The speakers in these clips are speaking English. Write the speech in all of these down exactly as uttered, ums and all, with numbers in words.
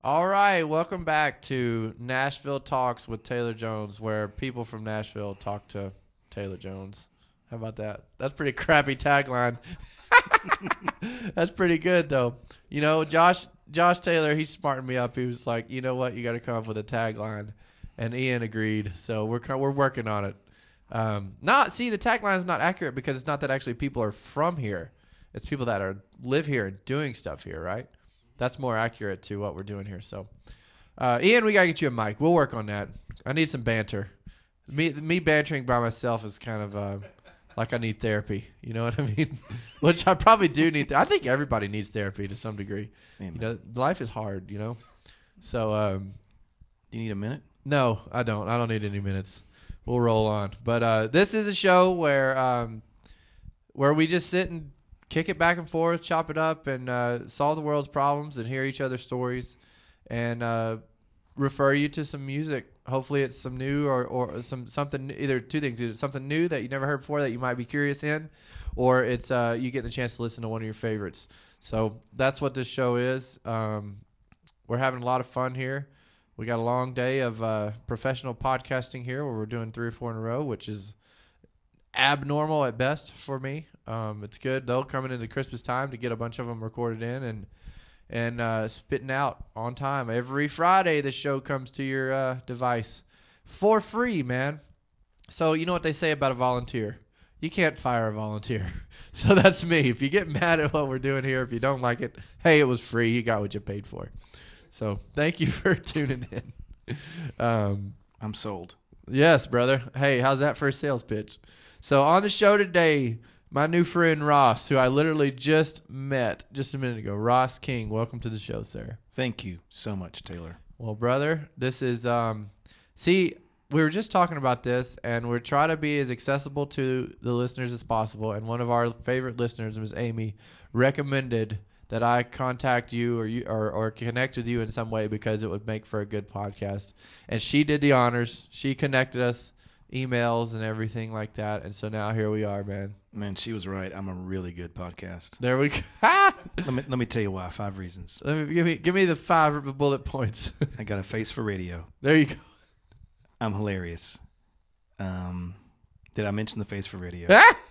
All right, welcome back to Nashville Talks with Taylor Jones, where people from Nashville talk to Taylor Jones. How about that? That's a pretty crappy tagline. That's pretty good, though. You know, Josh Josh Taylor, he smartened me up. He was like, you know what, you got to come up with a tagline, and Ian agreed. So we're we're working on it. Um, not see the tagline is not accurate because it's not that actually people are from here. It's people that are live here and doing stuff here, right? That's more accurate to what we're doing here. So, uh, Ian, we got to get you a mic. We'll work on that. I need some banter. Me me bantering by myself is kind of uh, like I need therapy. You know what I mean? Which I probably do need. Th- I think everybody needs therapy to some degree. Amen. You know, life is hard, you know? So, um, do you need a minute? No, I don't. I don't need any minutes. We'll roll on. But uh, this is a show where um, where we just sit and kick it back and forth, chop it up, and uh, solve the world's problems and hear each other's stories and uh, refer you to some music. Hopefully it's some new or, or some something, either two things, either something new that you never heard before that you might be curious in, or it's uh, you get the chance to listen to one of your favorites. So that's what this show is. Um, we're having a lot of fun here. We got a long day of uh, professional podcasting here where we're doing three or four in a row, which is abnormal at best for me. Um, it's good though coming into Christmas time to get a bunch of them recorded in and and uh, spitting out on time. Every Friday the show comes to your uh, device for free, man. So you know what they say about a volunteer. You can't fire a volunteer. So that's me. If you get mad at what we're doing here, if you don't like it, hey, it was free. You got what you paid for. So thank you for tuning in. Um, I'm sold. Yes, brother. Hey, how's that for a sales pitch? So on the show today, my new friend Ross, who I literally just met just a minute ago. Ross King, welcome to the show, sir. Thank you so much, Taylor. Well, brother, this is, um, see, we were just talking about this, and we're trying to be as accessible to the listeners as possible. And one of our favorite listeners, Miz Amy, recommended that I contact you or you or, or connect with you in some way because it would make for a good podcast. And she did the honors. She connected us, emails and everything like that. And so now here we are, man. Man, she was right. I'm a really good podcast. There we go. let me let me tell you why. Five reasons. Let me give me give me the five bullet points. I got a face for radio. There you go. I'm hilarious. Um, did I mention the face for radio?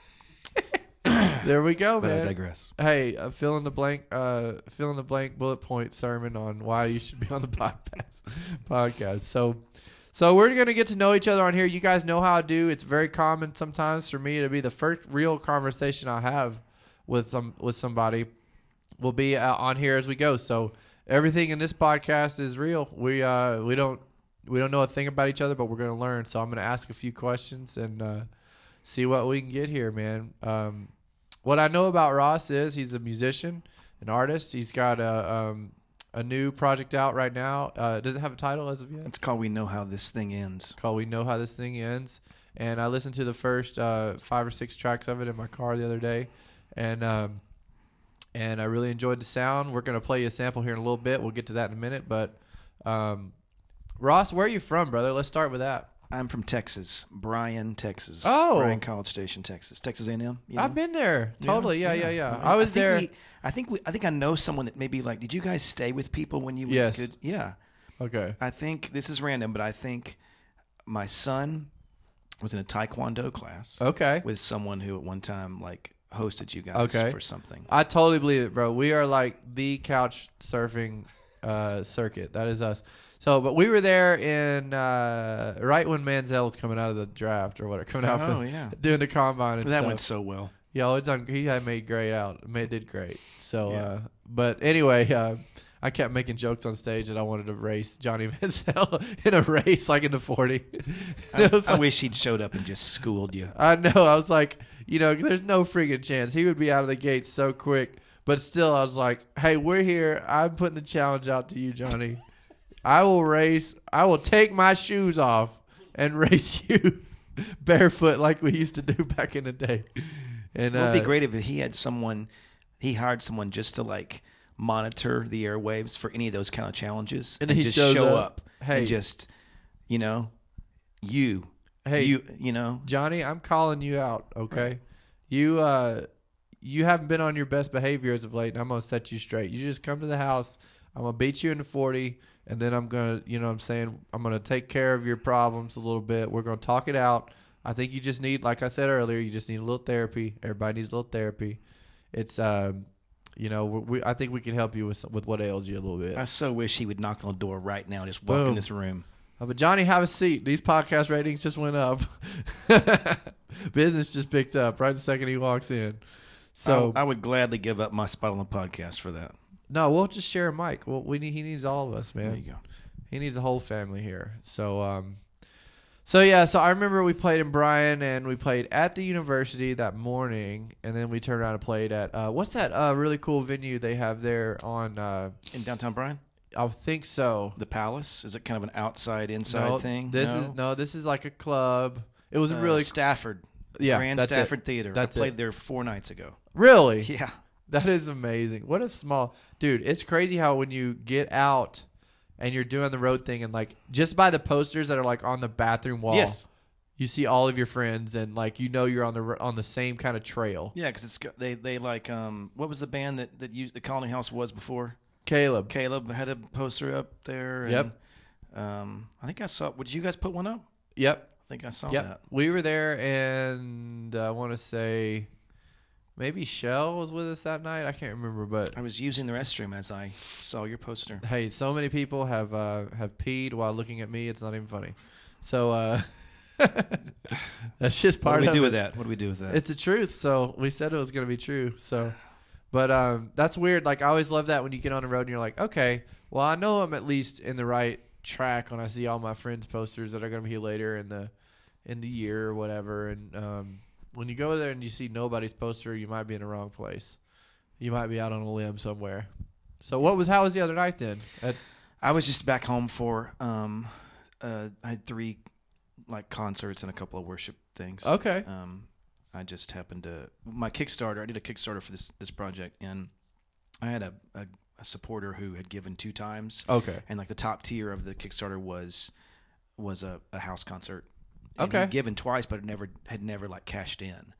There we go, but man. I digress. Hey, uh, fill in the blank, uh, fill in the blank bullet point sermon on why you should be on the podcast. podcast. So, so we're gonna get to know each other on here. You guys know how I do. It's very common sometimes for me to be the first real conversation I have with some with somebody will be uh, on here as we go. So everything in this podcast is real. We uh we don't we don't know a thing about each other, but we're gonna learn. So I'm gonna ask a few questions and uh, see what we can get here, man. Um, What I know about Ross is he's a musician, an artist. He's got a um, a new project out right now. Uh, does it have a title as of yet? It's called We Know How This Thing Ends. Called We Know How This Thing Ends. And I listened to the first uh, five or six tracks of it in my car the other day. And um, and I really enjoyed the sound. We're going to play you a sample here in a little bit. We'll get to that in a minute. But um, Ross, where are you from, brother? Let's start with that. I'm from Texas, Bryan, Texas. Oh, Bryan College Station, Texas. Texas A and M. You know? I've been there. Totally. Yeah, yeah, yeah. yeah. I, I was I there. We, I think we. I think I know someone that maybe like. Did you guys stay with people when you? Yes. Could, yeah. Okay. I think this is random, but I think my son was in a Taekwondo class. Okay. With someone who at one time like hosted you guys okay. for something. I totally believe it, bro. We are like the couch surfing uh, circuit. That is us. So, but we were there in uh, right when Manziel was coming out of the draft or whatever, coming out oh, from yeah. doing the combine and that stuff. went so well. Yeah, it's on, he had made great out. Made did great. So, yeah. uh, but anyway, uh, I kept making jokes on stage that I wanted to race Johnny Manziel in a race, like in the forty. I, I like, wish he'd showed up and just schooled you. I know. I was like, you know, there's no freaking chance he would be out of the gate so quick. But still, I was like, hey, we're here. I'm putting the challenge out to you, Johnny. I will race. I will take my shoes off and race you barefoot like we used to do back in the day. And it would uh, be great if he had someone, he hired someone just to like monitor the airwaves for any of those kind of challenges, and, and he just shows show up, up hey, and just, you know, you, hey, you, you know, Johnny, I'm calling you out. Okay, right. you uh, you haven't been on your best behavior as of late, and I'm gonna set you straight. You just come to the house. I'm gonna beat you into forty, and then I'm gonna, you know, what I'm saying, I'm gonna take care of your problems a little bit. We're gonna talk it out. I think you just need, like I said earlier, you just need a little therapy. Everybody needs a little therapy. It's, um, you know, we, I think we can help you with with what ails you a little bit. I so wish he would knock on the door right now and just walk Boom. in this room. Oh, but Johnny, have a seat. These podcast ratings just went up. Business just picked up right the second he walks in. So I, I would gladly give up my spot on the podcast for that. no, we'll just share a mic. Well, we need, he needs all of us, man. There you go. He needs a whole family here. So, um, so yeah. So I remember we played in Bryan, and we played at the university that morning, and then we turned around and played at uh, what's that uh, really cool venue they have there on? Uh, In downtown Bryan? I think so. The Palace? Is it kind of an outside inside no, thing? This no? is no. This is like a club. It was Uh, really Stafford. Yeah, Grand that's it. Stafford Theater. That's I played it. there four nights ago. really. Yeah. That is amazing. What a small dude. It's crazy how when you get out and you're doing the road thing, and like just by the posters that are like on the bathroom wall, Yes. you see all of your friends, and like you know you're on the on the same kind of trail. Yeah, because it's got- they they like um what was the band that that used, the Colony House was before? Caleb. Caleb had a poster up there. And, Yep. Um, I think I saw. Would you guys put one up? Yep. I think I saw Yep. that. We were there, and I want to say maybe Shell was with us that night. I can't remember, but I was using the restroom as I saw your poster. hey, so many people have uh, have peed while looking at me. It's not even funny. So uh, that's just What part do we of do it. with that? What do we do with that? It's the truth. So we said it was going to be true. So, but um, that's weird. Like I always love that when you get on the road and you're like, okay, well I know I'm at least in the right track when I see all my friends' posters that are going to be here later in the in the year or whatever. And um, when you go there and you see nobody's poster, you might be in the wrong place. You might be out on a limb somewhere. So what was how was the other night then? At, I was just back home for um, uh, I had three like concerts and a couple of worship things. okay. Um, I just happened to my Kickstarter. I did a Kickstarter for this this project, and I had a, a, a supporter who had given two times. Okay. And like the top tier of the Kickstarter was was a, a house concert. And Okay. he'd given twice, but had never had never like cashed in.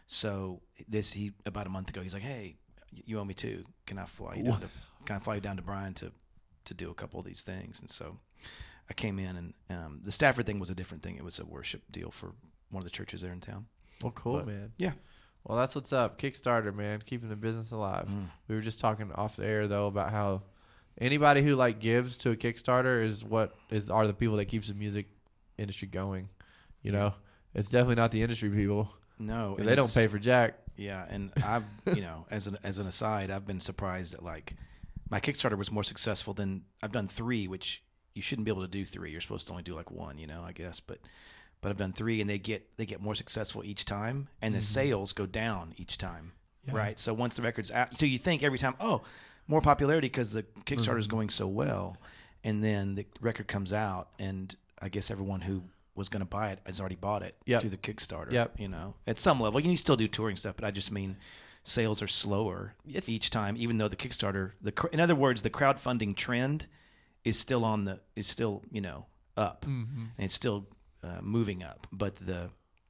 So this he about a month ago, he's like, "Hey, you owe me two. Can I fly you down to Can I fly you down to Bryan to to do a couple of these things?" And so I came in, and um, the Stafford thing was a different thing. It was a worship deal for one of the churches there in town. Well, cool, But, man. yeah. Well, that's what's up. Kickstarter, man, keeping the business alive. Mm. We were just talking off the air though about how anybody who like gives to a Kickstarter is what is are the people that keeps the music industry going. You know, it's definitely not the industry people. No, and They don't it's- pay for jack. Yeah, and I've you know as an as an aside, I've been surprised that like my Kickstarter was more successful than I've done three, which you shouldn't be able to do three. You're supposed to only do like one, you know, I guess, but. But I've done three, and they get they get more successful each time, and the Mhm. sales go down each time, Yeah. right? So once the record's out, so you think every time, oh, more popularity because the Kickstarter is Mhm. going so well, and then the record comes out, and I guess everyone who was going to buy it has already bought it Yep. through the Kickstarter. Yep. You know, at some level, you can still do touring stuff, but I just mean sales are slower It's- each time, even though the Kickstarter, the cr- in other words, the crowdfunding trend is still on the is still you know up, Mm-hmm. and it's still uh, moving up, but the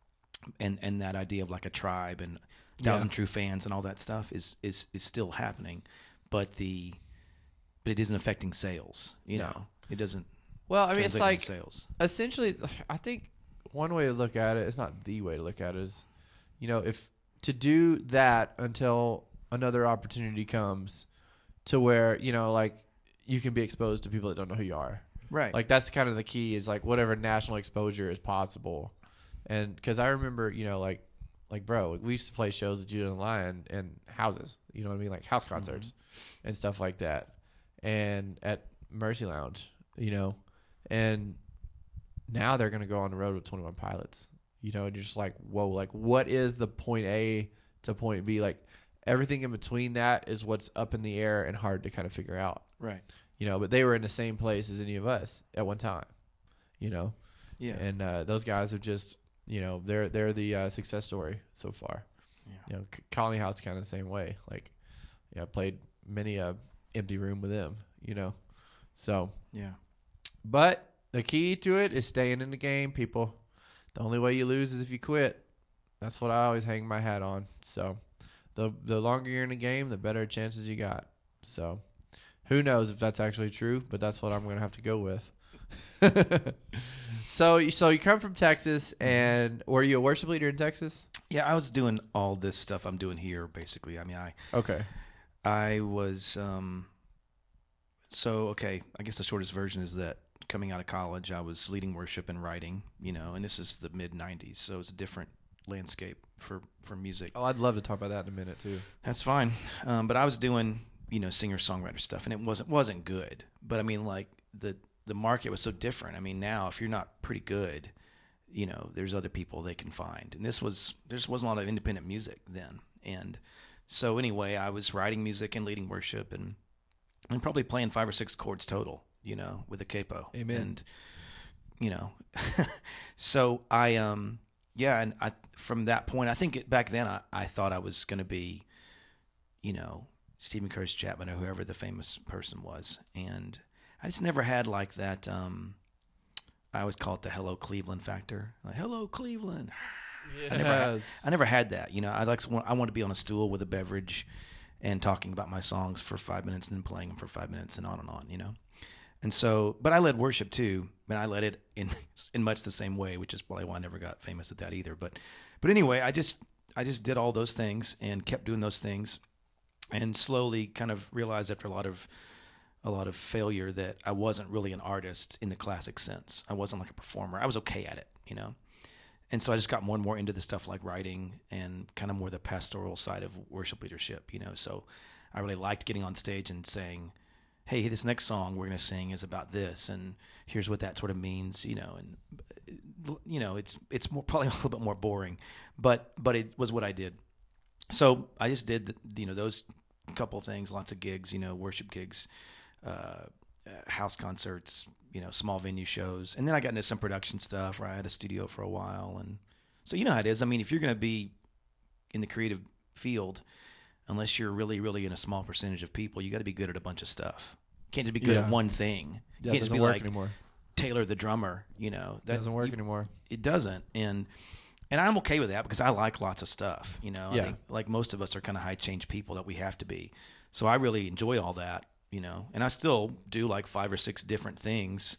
and and that idea of like a tribe and thousand Yeah. true fans and all that stuff is is is still happening, but the but it isn't affecting sales. You No. know, it doesn't. Well, I mean, it's translate like into sales. essentially, I think one way to look at it, it's not the way to look at it, is, you know, if to do that until another opportunity comes to where, you know, like you can be exposed to people that don't know who you are. Right. Like that's kind of the key is like whatever national exposure is possible. And because I remember, you know, like, like, bro, we used to play shows at Judah and the Lion in houses, you know what I mean? Like house concerts Mm-hmm. and stuff like that. And at Mercy Lounge, you know, and now they're going to go on the road with twenty-one Pilots, you know, and you're just like, whoa, like what is the point A to point B? Like everything in between that is what's up in the air and hard to kind of figure out, right. you know, but they were in the same place as any of us at one time, you know, Yeah. and uh, those guys have just, you know, they're, they're the uh, success story so far. Yeah. You know, C- Colony House kind of the same way. Like, yeah, I played many a empty room with them, you know, so. Yeah. But the key to it is staying in the game, people. The only way you lose is if you quit. That's what I always hang my hat on. So the the longer you're in the game, the better chances you got. So Who knows if that's actually true, but that's what I'm going to have to go with. so, so you come from Texas, and were you a worship leader in Texas? Yeah, I was doing all this stuff I'm doing here, basically. I mean, I Okay. I was um, so okay. I guess the shortest version is that coming out of college, I was leading worship and writing. You know, and this is the mid nineties, so it's a different landscape for for music. Oh, I'd love to talk about that in a minute too. That's fine, um, but I was doing you know singer songwriter stuff, and it wasn't wasn't good. But I mean, like the the market was so different. I mean, now if you're not pretty good, you know, there's other people they can find. And this was, there just wasn't a lot of independent music then. And so anyway, I was writing music and leading worship and, and probably playing five or six chords total, you know, with a capo. Amen. And, you know, so I, um, yeah. And I, from that point, I think it, back then I, I thought I was going to be, you know, Stephen Curtis Chapman or whoever the famous person was. And I just never had like that, um, I always call it the "Hello Cleveland" factor. Like, "Hello Cleveland." Yes. I never, had, I never had that. You know, I like I want to be on a stool with a beverage, and talking about my songs for five minutes, and then playing them for five minutes, and on and on. You know, and so, but I led worship too, and I led it in in much the same way, which is probably why I never got famous at that either. But, but anyway, I just I just did all those things and kept doing those things, and slowly kind of realized after a lot of a lot of failure that I wasn't really an artist in the classic sense. I wasn't like a performer. I was okay at it, you know? And so I just got more and more into the stuff like writing and kind of more the pastoral side of worship leadership, you know? So I really liked getting on stage and saying, hey, this next song we're going to sing is about this, and here's what that sort of means, you know? And, you know, it's it's more probably a little bit more boring, but but it was what I did. So I just did, the, you know, those couple things, lots of gigs, you know, worship gigs, Uh, house concerts, you know, small venue shows. And then I got into some production stuff where I had a studio for a while. And so you know how it is. I mean, if you're going to be in the creative field, unless you're really, really in a small percentage of people, you got to be good at a bunch of stuff. You can't just be good Yeah. at one thing. You That can't just doesn't be work like anymore. Taylor the drummer, you know. That doesn't work you, anymore. It doesn't. And and I'm okay with that because I like lots of stuff, you know. Yeah. I think, like most of us are kind of high change people that we have to be. So I really enjoy all that. You know, and I still do like five or six different things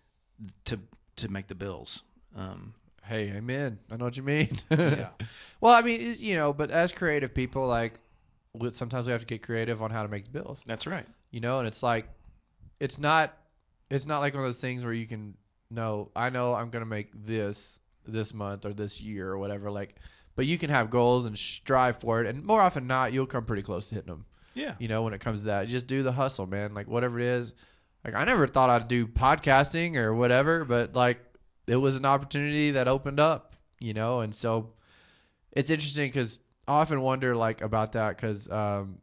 to to make the bills. Um, Hey, amen. I know what you mean. Yeah. Well, I mean, it's- you know, but as creative people, like, we- sometimes we have to get creative on how to make the bills. That's right. You know, and it's like, it's not, it's not like one of those things where you can know, I know I'm gonna make this this month or this year or whatever. Like, but you can have goals and strive for it, and more often than not, you'll come pretty close to hitting them. Yeah. You know, when it comes to that, just do the hustle, man. Like whatever it is. Like I never thought I'd do podcasting or whatever, but like it was an opportunity that opened up, you know, and so it's interesting because I often wonder like about that because um,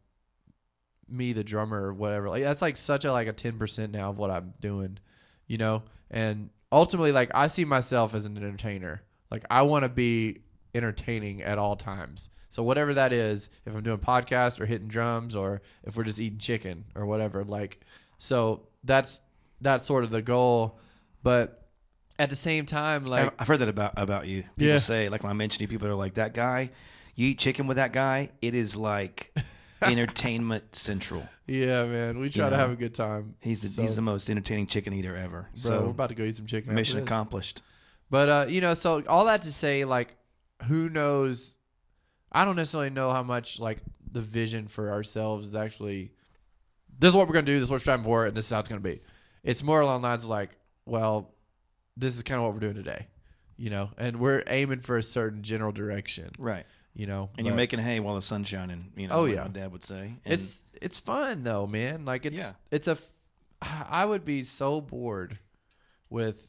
me, the drummer or whatever, like that's like such a like a ten percent now of what I'm doing, you know, and ultimately like I see myself as an entertainer. Like I want to be entertaining at all times. So whatever that is, if I'm doing podcasts or hitting drums or if we're just eating chicken or whatever, like, so that's, that's sort of the goal. But at the same time, like, I've heard that about about you. People Yeah. say, like when I mention you, people are like, that guy, you eat chicken with that guy, it is like entertainment central. yeah, man, we try You to know, have a good time. He's the So, he's the most entertaining chicken eater ever. bro, so we're about to go eat some chicken. after mission this. accomplished. But, uh, you know, so all that to say, like, who knows? I don't necessarily know how much, like, the vision for ourselves is actually, this is what we're going to do, this is what we're striving for, and this is how it's going to be. It's more along the lines of, like, well, this is kind of what we're doing today, you know, and we're aiming for a certain general direction, Right. you know. And you're but making hay while the sun's shining, you know, Oh, like yeah. my dad would say. And It's it's fun, though, man. Like, it's, Yeah. it's a, I would be so bored with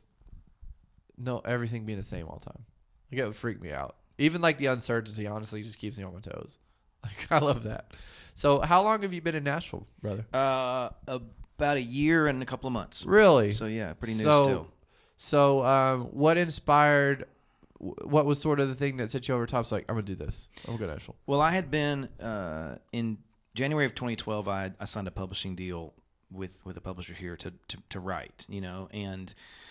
no everything being the same all the time. Like, it would freak me out. Even like the uncertainty, honestly, just keeps me on my toes. Like I love that. So, how long have you been in Nashville, brother? uh, about a year and a couple of months. Really? So yeah, pretty new so, still. So, um, what inspired? What was sort of the thing that set you over top? So, like, I'm gonna do this. I'm gonna go to Nashville. Well, I had been uh, in January of twenty twelve. I, I signed a publishing deal with with a publisher here to, to to write. You know, and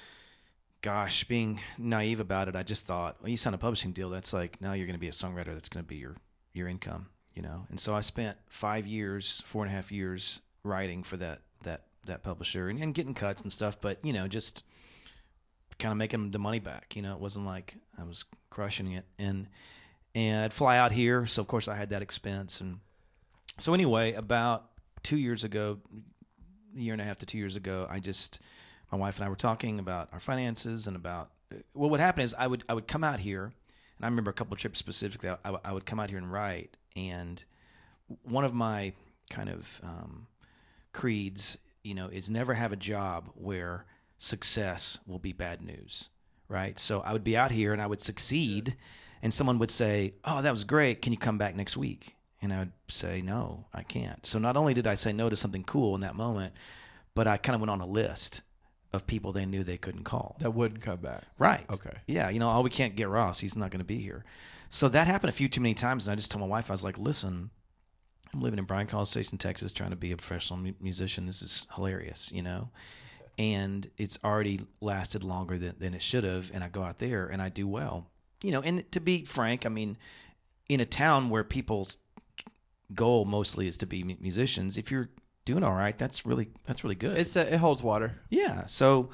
gosh, being naive about it, I just thought, well, you sign a publishing deal, that's like now you're going to be a songwriter. That's going to be your your income. You know, and so I spent five years, four and a half years writing for that that that publisher and, and getting cuts and stuff, but you know, just kind of making the money back. You know, it wasn't like I was crushing it, and and I'd fly out here, so of course I had that expense. And so anyway, about two years ago, a year and a half to two years ago, I just my wife and I were talking about our finances and about well, what happened is I would I would come out here, and I remember a couple of trips specifically. I, I would come out here and write, and one of my kind of um, creeds, you know, is never have a job where success will be bad news, right? So I would be out here and I would succeed, and someone would say, "Oh, that was great. Can you come back next week?" And I would say, "No, I can't." So not only did I say no to something cool in that moment, but I kind of went on a list of people they knew they couldn't call. That wouldn't come back. Right. Okay. Yeah, you know, oh, we can't get Ross. He's not going to be here. So that happened a few too many times, and I just told my wife, I was like, "Listen, I'm living in Bryan College Station, Texas, trying to be a professional mu- musician. This is hilarious, you know? And it's already lasted longer than, than it should have, and I go out there and I do well. You know, and to be frank, I mean, in a town where people's goal mostly is to be mu- musicians, if you're doing all right, that's really that's really good. It's a, it holds water. Yeah. So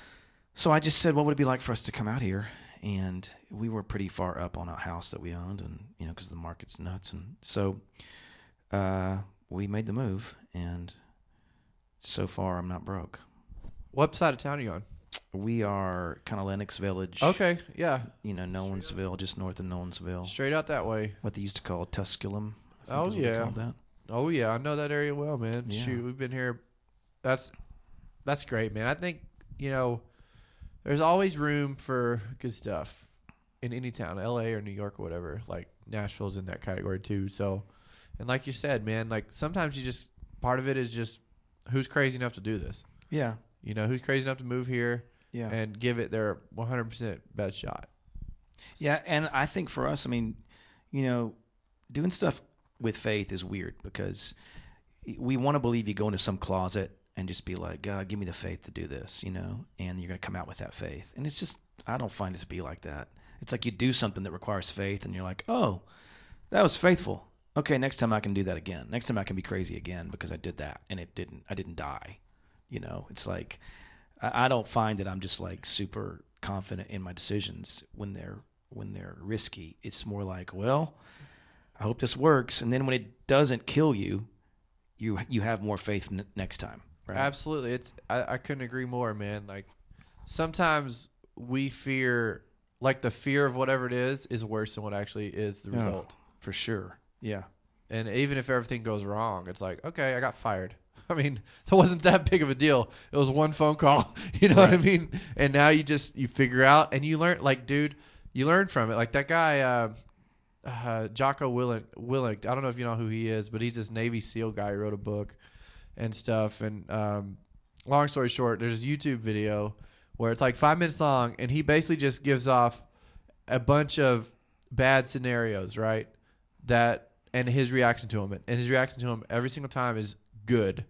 so I just said, what would it be like for us to come out here? And we were pretty far up on a house that we owned, and you know, because the market's nuts, and so uh, we made the move, and so far I'm not broke. What side of town are you on? We are kind of Lenox Village. Okay, yeah. You know, Nolensville, just north of Nolensville. Straight out that way. What they used to call Tusculum. I think Oh is what they yeah. called that. Oh yeah, I know that area well, man. Yeah. Shoot, we've been here. That's that's great, man. I think, you know, there's always room for good stuff in any town, L A or New York or whatever. Like Nashville's in that category too. So, and like you said, man, like sometimes you just part of it is just who's crazy enough to do this. Yeah. You know, who's crazy enough to move here Yeah. and give it their one hundred percent best shot. Yeah, and I think for us, I mean, you know, doing stuff with faith is weird because we want to believe you go into some closet and just be like, God, give me the faith to do this, you know, and you're going to come out with that faith. And it's just, I don't find it to be like that. It's like you do something that requires faith and you're like, oh, that was faithful. Okay, next time I can do that again. Next time I can be crazy again because I did that and it didn't, I didn't die. You know, it's like, I, I don't find that I'm just like super confident in my decisions when they're, when they're risky. It's more like, well, I hope this works. And then when it doesn't kill you, you you have more faith n- next time. Right? Absolutely. It's I, I couldn't agree more, man. Like sometimes we fear, like the fear of whatever it is is worse than what actually is the Yeah, result. for sure. Yeah. And even if everything goes wrong, it's like, okay, I got fired. I mean, that wasn't that big of a deal. It was one phone call. You know Right. what I mean? And now you just you figure out and you learn. Like, dude, you learn from it. Like that guy. Uh, Uh, Jocko Willink, Willink, I don't know if you know who he is, but he's this Navy SEAL guy who wrote a book and stuff. And um, long story short, there's a YouTube video where it's like five minutes long, and he basically just gives off a bunch of bad scenarios, right? That and his reaction to them, and his reaction to them every single time is good.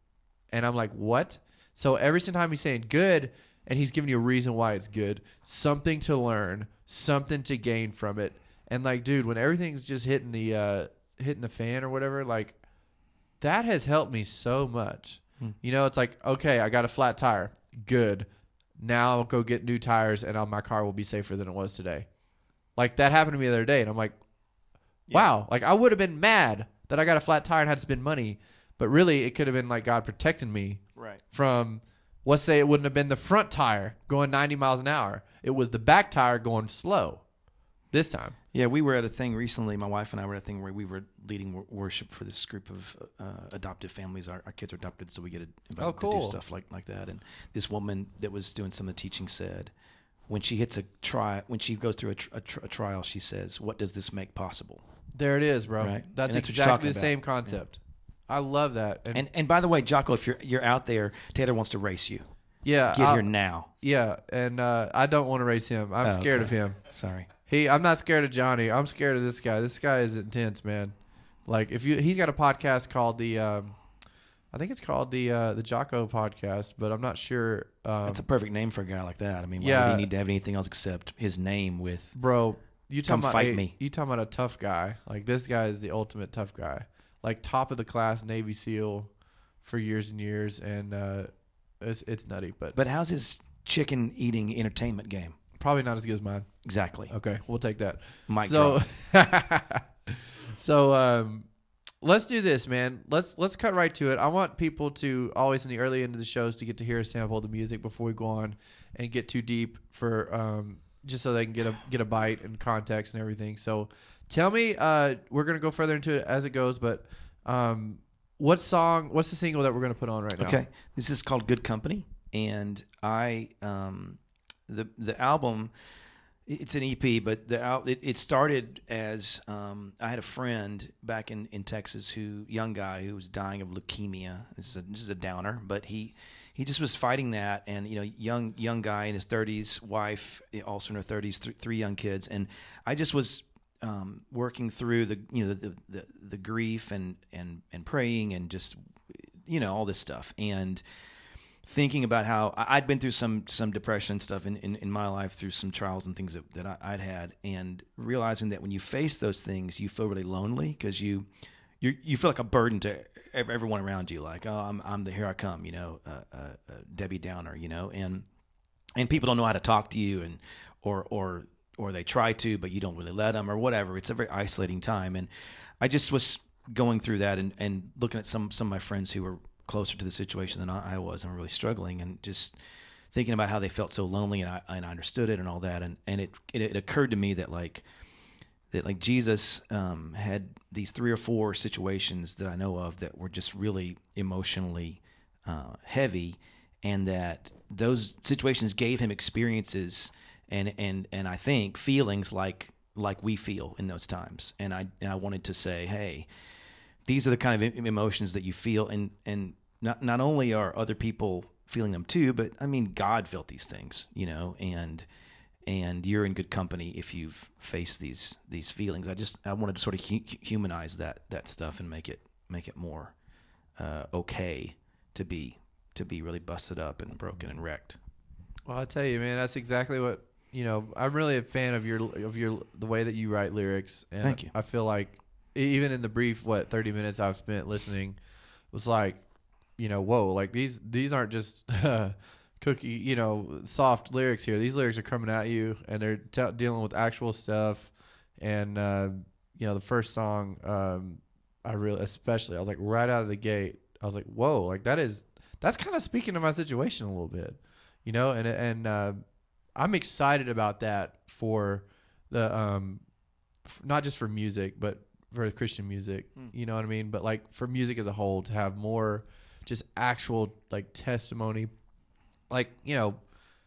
And I'm like, what? So every single time he's saying good, and he's giving you a reason why it's good, something to learn, something to gain from it. And like, dude, when everything's just hitting the uh, hitting the fan or whatever, like that has helped me so much. Hmm. You know, it's like, okay, I got a flat tire, good. Now I'll go get new tires, and I'll, my car will be safer than it was today. Like that happened to me the other day, and I'm like, yeah. Wow, like I would have been mad that I got a flat tire and had to spend money, but really it could have been like God protecting me right. from. Let's say it wouldn't have been the front tire going ninety miles an hour; it was the back tire going slow. This time. Yeah, we were at a thing recently. My wife and I were at a thing where we were leading w- worship for this group of uh, adopted families. Our, our kids are adopted, so we get invited oh, cool. to do stuff like, like that. And this woman that was doing some of the teaching said, when she hits a trial, when she goes through a, tr- a, tr- a trial, she says, "What does this make possible?" There it is, bro. Right? That's, that's exactly the about. same concept. Yeah. I love that. And, and and by the way, Jocko, if you're you're out there, Taylor wants to race you. Yeah, get I'll, here now. Yeah, and uh, I don't want to race him. I'm oh, scared okay. of him. Sorry. He, I'm not scared of Johnny. I'm scared of this guy. This guy is intense, man. Like if you, he's got a podcast called the, um, I think it's called the uh, the Jocko podcast, but I'm not sure. Um, That's a perfect name for a guy like that. I mean, why yeah, would he need to have anything else except his name with? Bro, you talking come about fight a, me? You talking about a tough guy? Like this guy is the ultimate tough guy. Like top of the class Navy SEAL, for years and years, and uh, it's it's nutty. But But how's his chicken eating entertainment game? probably not as good as mine. Exactly. Okay, we'll take that. Mic so, so um, let's do this, man. Let's let's cut right to it. I want people to always in the early end of the shows to get to hear a sample of the music before we go on and get too deep for um, just so they can get a get a bite and context and everything. So, tell me, uh, we're gonna go further into it as it goes, but um, what song? What's the single that we're gonna put on right now? Okay, this is called "Good Company," and I um, the the album. It's an E P, but the out it, it started as um, I had a friend back in, in Texas, who young guy who was dying of leukemia. This is a, this is a downer, but he he just was fighting that, and you know, young young guy in his thirties, wife also in her thirties, th- three young kids, and I just was um, working through the you know the the, the grief and, and and praying and just you know all this stuff and. Thinking about how I'd been through some some depression and stuff in, in, in my life through some trials and things that, that I, I'd had, and realizing that when you face those things, you feel really lonely because you you you feel like a burden to everyone around you. Like, oh, I'm I'm the here I come, you know, uh, uh, uh, Debbie Downer, you know, and and people don't know how to talk to you, and or or or they try to, but you don't really let them, or whatever. It's a very isolating time, and I just was going through that and, and looking at some some of my friends who were closer to the situation than I was and really struggling, and just thinking about how they felt so lonely, and I and I understood it and all that, and and it it, it occurred to me that like that like Jesus um, had these three or four situations that I know of that were just really emotionally uh, heavy, and that those situations gave him experiences and and and I think feelings like like we feel in those times, and I and I wanted to say, hey. These are the kind of emotions that you feel, and, and not not only are other people feeling them too, but I mean God felt these things, you know, and and you're in good company if you've faced these these feelings. I just I wanted to sort of hu- humanize that that stuff and make it make it more uh, okay to be to be really busted up and broken and wrecked. Well, I tell you, man, that's exactly what you know. I'm really a fan of your of your the way that you write lyrics. And Thank you. I feel like. Even in the brief, what, thirty minutes I've spent listening was like, you know, whoa, like these these aren't just uh, cookie, you know, soft lyrics here. These lyrics are coming at you, and they're t- dealing with actual stuff. And, uh, you know, the first song, um, I really, especially, I was like, right out of the gate, I was like, whoa, like that is, that's kind of speaking to my situation a little bit, you know, and, and uh, I'm excited about that for the, um, f- not just for music, but for Christian music, mm. you know what I mean? But like for music as a whole, to have more just actual like testimony, like, you know,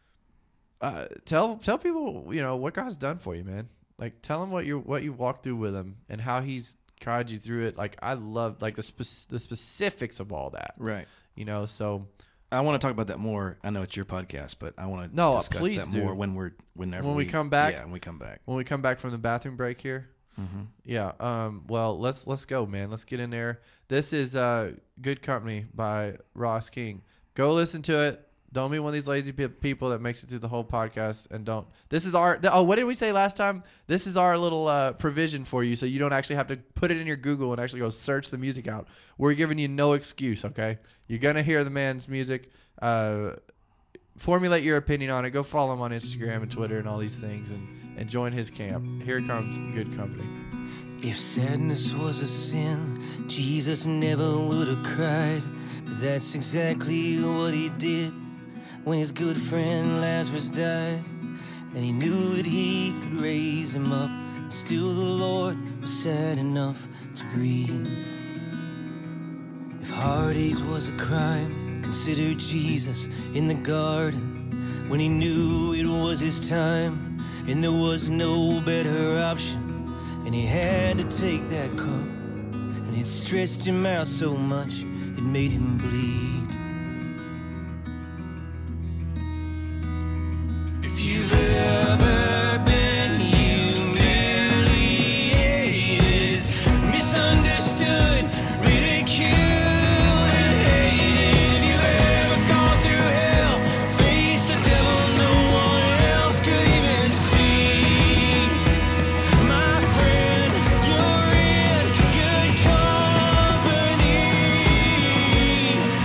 uh, tell, tell people, you know, what God's done for you, man. Like tell them what you what you walked through with him and how he's guided you through it. Like I love like the spe- the specifics of all that. Right. You know, so I want to talk about that more. I know it's your podcast, but I want to no, discuss please that do. more when we're whenever when we, we come back. Yeah, when we come back. When we come back from the bathroom break here. Mm-hmm. Yeah. Um, well, let's let's go, man. Let's get in there. This is uh, Good Company by Ross King. Go listen to it. Don't be one of these lazy pe- people that makes it through the whole podcast and don't. This is our. Oh, what did we say last time? This is our little uh, provision for you, so you don't actually have to put it in your Google and actually go search the music out. We're giving you no excuse. Okay, you're gonna hear the man's music. Uh, formulate your opinion on it. Go follow him on Instagram and Twitter and all these things, and, and join his camp. Here comes Good Company. If sadness was a sin, Jesus never would have cried. But that's exactly what he did when his good friend Lazarus died. And he knew that he could raise him up, and still the Lord was sad enough to grieve. If heartache was a crime, consider Jesus in the garden when he knew it was his time and there was no better option. And he had to take that cup, and it stressed him out so much it made him bleed. If you've ever been humiliated, misunderstood, ridiculed and hated, if you've ever gone through hell, faced the devil no one else could even see, my friend, you're in good company.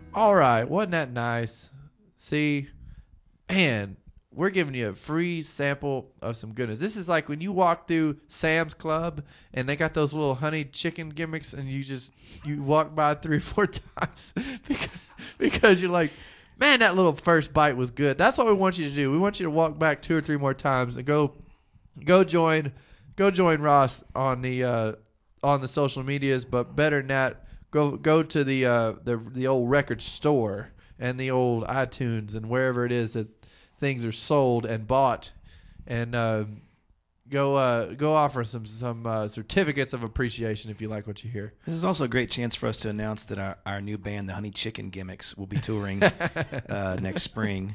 All right, wasn't that nice? See, man, we're giving you a free sample of some goodness. This is like when you walk through Sam's Club and they got those little honey chicken gimmicks, and you just you walk by three or four times because, because you're like, man, that little first bite was good. That's what we want you to do. We want you to walk back two or three more times and go, go join, go join Ross on the uh, on the social medias. But better than that, go go to the uh, the the old record store and the old iTunes and wherever it is that things are sold and bought, and uh, go uh, go offer some some uh, certificates of appreciation if you like what you hear. This is also a great chance for us to announce that our, our new band, the Honey Chicken Gimmicks, will be touring uh, next spring.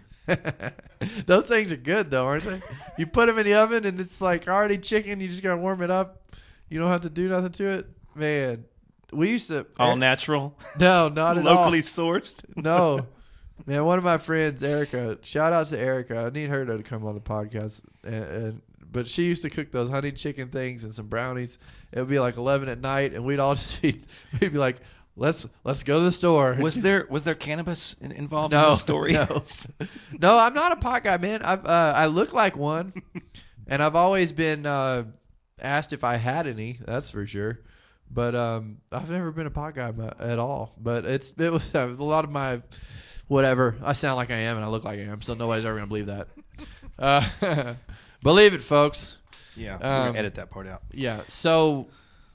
Those things are good though, aren't they? You put them in the oven and it's like already chicken. You just gotta warm it up. You don't have to do nothing to it, man. We used to all natural. No, not at all. Locally sourced. No. Man, one of my friends, Erica, shout out to Erica. I need her to come on the podcast. And, and But she used to cook those honey chicken things and some brownies. It would be like eleven at night, and we'd all just be, we'd be like, let's let's go to the store. Was there was there cannabis in, involved no, in the story? No. No, I'm not a pot guy, man. I've, uh, I look like one, and I've always been uh, asked if I had any, that's for sure. But um, I've never been a pot guy at all. But it's it was uh, a lot of my... Whatever. I sound like I am and I look like I am, so nobody's ever going to believe that. Uh, believe it, folks. Yeah, we're um, going to edit that part out. Yeah, so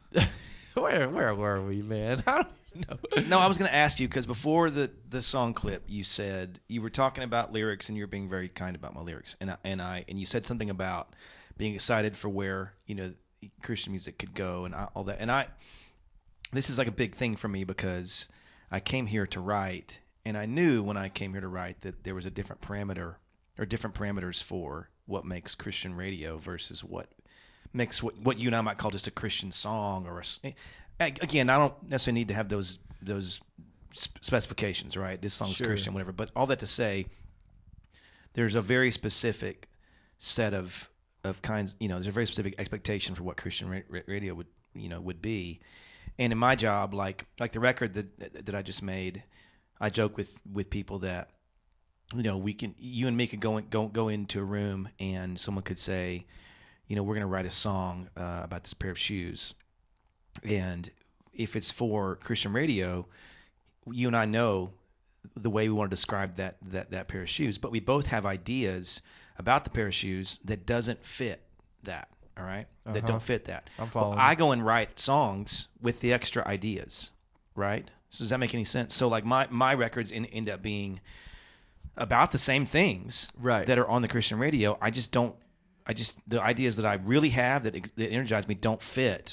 where where were we, man? I don't know. No, I was going to ask you, because before the, the song clip, you said you were talking about lyrics and you were being very kind about my lyrics. And I, and I and you said something about being excited for where, you know, Christian music could go and I, all that. And I, this is like a big thing for me because I came here to write. And I knew when I came here to write that there was a different parameter or different parameters for what makes Christian radio versus what makes what, what you and I might call just a Christian song. Or a, again, I don't necessarily need to have those those specifications, right? This song's sure. Christian, whatever. But all that to say, there's a very specific set of of kinds. You know, there's a very specific expectation for what Christian ra- radio would you know would be. And in my job, like like the record that that I just made. I joke with, with people that, you know, we can, you and me could go in, go go into a room and someone could say, you know, we're going to write a song uh, about this pair of shoes, and if it's for Christian radio, you and I know the way we want to describe that that that pair of shoes, but we both have ideas about the pair of shoes that doesn't fit that. All right, uh-huh. That don't fit that. I'm following. Well, I go and write songs with the extra ideas, right? So does that make any sense? So like my, my records in, end up being about the same things right. that are on the Christian radio. I just don't, I just, the ideas that I really have that, that energize me don't fit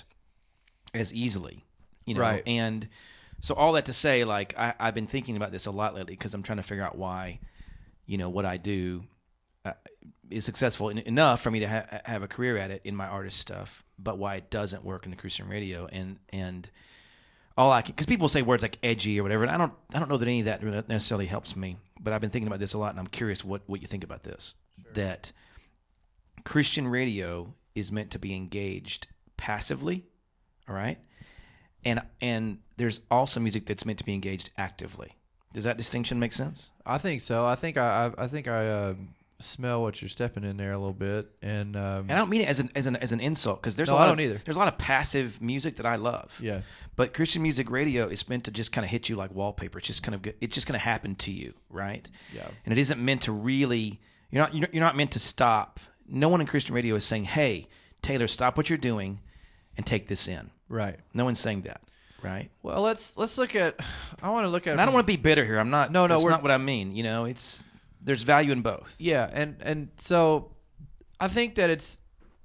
as easily, you know? Right. And so all that to say, like, I, I've been thinking about this a lot lately because I'm trying to figure out why, you know, what I do uh, is successful in, enough for me to ha- have a career at it in my artist stuff, but why it doesn't work in the Christian radio. And, and, all I can, because people say words like edgy or whatever, and I don't, I don't know that any of that necessarily helps me. But I've been thinking about this a lot, and I'm curious what, what you think about this. Sure. That Christian radio is meant to be engaged passively, all right, and and there's also music that's meant to be engaged actively. Does that distinction make sense? I think so. I think I, I, I think I uh, smell what you're stepping in there a little bit, and um, and I don't mean it as an as an as an insult because there's no, a lot I don't of, either. There's a lot of passive music that I love. Yeah. But Christian music radio is meant to just kind of hit you like wallpaper. It's just kind of it's just going to happen to you, right? Yeah. And it isn't meant to really. You're not you're not meant to stop. No one in Christian radio is saying, "Hey, Taylor, stop what you're doing, and take this in." Right. No one's saying that, right? Well, let's let's look at. I want to look at. And I don't want to be bitter here. I'm not. No, no, that's we're not what I mean. You know, it's there's value in both. Yeah, and and so I think that it's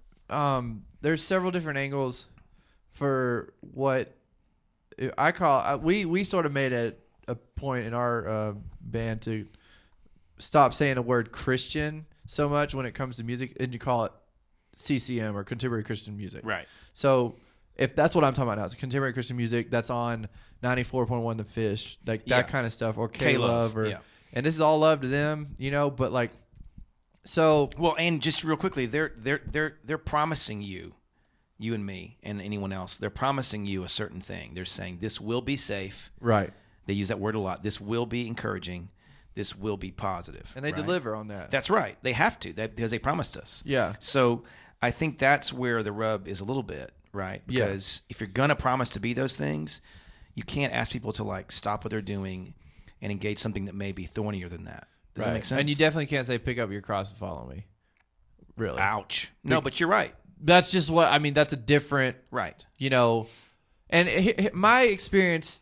um there's several different angles for what I call we we sort of made a a point in our uh, band to stop saying the word Christian so much when it comes to music, and you call it C C M or contemporary Christian music. Right. So if that's what I'm talking about now, it's contemporary Christian music that's on ninety-four point one The Fish, like that Yeah. kind of stuff, or K-Love, K-Love, or yeah. and this is all love to them, you know. But like, so Well, and just real quickly, they're they're they're they're promising you, you and me and anyone else, they're promising you a certain thing. They're saying this will be safe. right, They use that word a lot. This will be encouraging. This will be positive. And they right? deliver on that. That's right. They have to that, because they promised us. Yeah. So I think that's where the rub is a little bit, right? Because yeah. if you're going to promise to be those things, you can't ask people to like stop what they're doing and engage something that may be thornier than that. Does right. that make sense? And you definitely can't say, pick up your cross and follow me. Really. Ouch. No, but you're right. That's just what, I mean, that's a different, right. you know, and it, it, my experience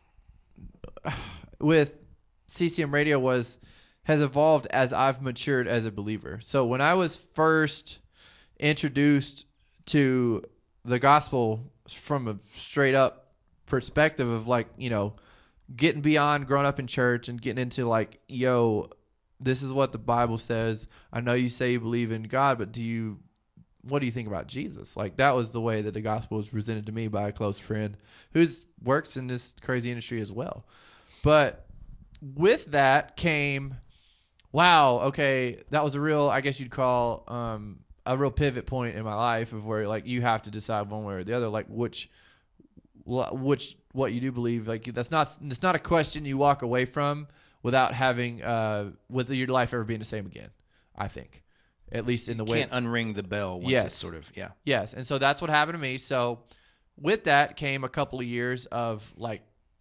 with C C M radio was, has evolved as I've matured as a believer. So when I was first introduced to the gospel from a straight up perspective of like, you know, getting beyond growing up in church and getting into like, yo, this is what the Bible says. I know you say you believe in God, but do you, what do you think about Jesus? Like that was the way that the gospel was presented to me by a close friend who's works in this crazy industry as well. But with that came, wow, okay, that was a real, I guess you'd call um, a real pivot point in my life of where like you have to decide one way or the other, like which, which, what you do believe. Like that's not, it's not a question you walk away from without having, uh, with your life ever being the same again, I think. At least in the you way. Can't unring the bell once yes. it's sort of, yeah. Yes. And so that's what happened to me. So with that came a couple of years of like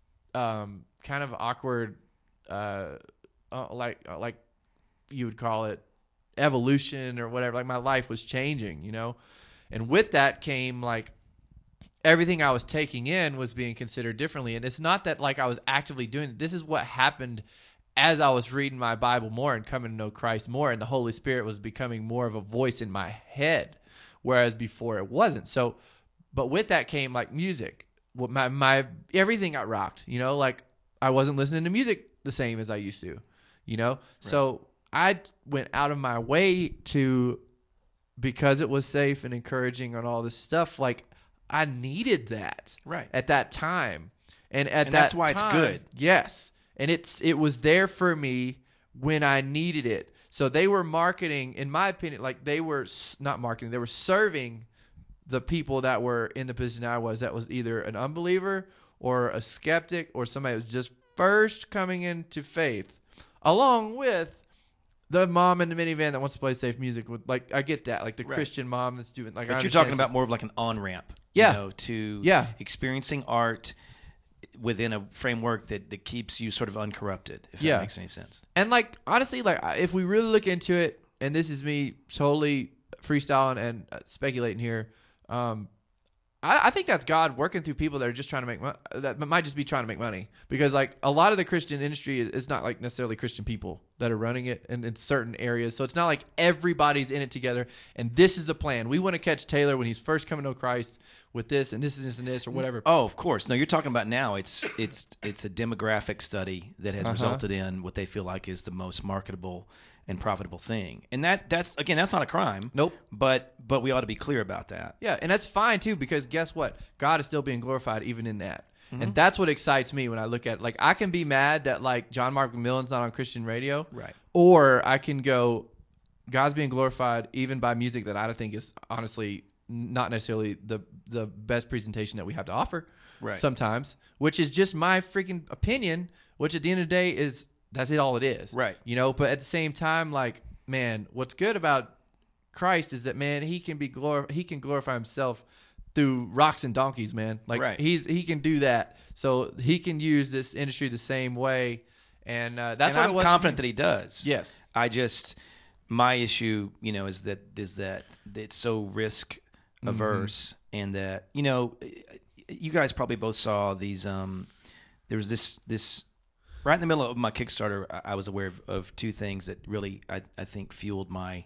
um, kind of awkward, uh, uh, like uh, like you would call it evolution or whatever. Like my life was changing, you know? And with that came like everything I was taking in was being considered differently. And it's not that like I was actively doing it. This is what happened as I was reading my Bible more and coming to know Christ more, and the Holy Spirit was becoming more of a voice in my head, whereas before it wasn't. So, but with that came like music. My my everything got rocked. You know, like I wasn't listening to music the same as I used to. You know, right. So I went out of my way to, because it was safe and encouraging and all this stuff. Like I needed that right at that time, and at and that that's why time, it's good. Yes. And it's it was there for me when I needed it. So they were marketing, in my opinion, like they were not marketing, they were serving the people that were in the position I was, that was either an unbeliever or a skeptic or somebody that was just first coming into faith, along with the mom in the minivan that wants to play safe music. With, like I get that, like the right. Christian mom that's doing like. But I you're talking about more of like an on ramp, yeah, you know, to yeah. experiencing art within a framework that, that keeps you sort of uncorrupted, if yeah. that makes any sense. And like, honestly, like if we really look into it, and this is me totally freestyling and uh, speculating here, um, I, I think that's God working through people that are just trying to make money, that might just be trying to make money. Because like a lot of the Christian industry is, is not like necessarily Christian people that are running it in, in certain areas. So it's not like everybody's in it together. And this is the plan. We want to catch Taylor when he's first coming to Christ with this and this and this and this or whatever. Oh, of course. No, you're talking about now. It's it's it's a demographic study that has uh-huh. resulted in what they feel like is the most marketable and profitable thing. And that that's again, that's not a crime. Nope. But but we ought to be clear about that. Yeah, and that's fine too, because guess what? God is still being glorified even in that. Mm-hmm. And that's what excites me when I look at, like, I can be mad that like John Mark McMillan's not on Christian radio. Right. Or I can go, God's being glorified even by music that I think is honestly not necessarily the the best presentation that we have to offer. Right. Sometimes, which is just my freaking opinion, which at the end of the day is that's it all it is. Right. You know, but at the same time, like, man, what's good about Christ is that, man, he can be glor- he can glorify himself through rocks and donkeys, man. Like right. he's he can do that. So he can use this industry the same way. And uh, that's and what I'm it was confident that he does. Yes. I just my issue, you know, is that is that it's so risk averse, mm-hmm. and that, you know, you guys probably both saw these. Um, there was this this right in the middle of my Kickstarter. I, I was aware of, of two things that really I, I think fueled my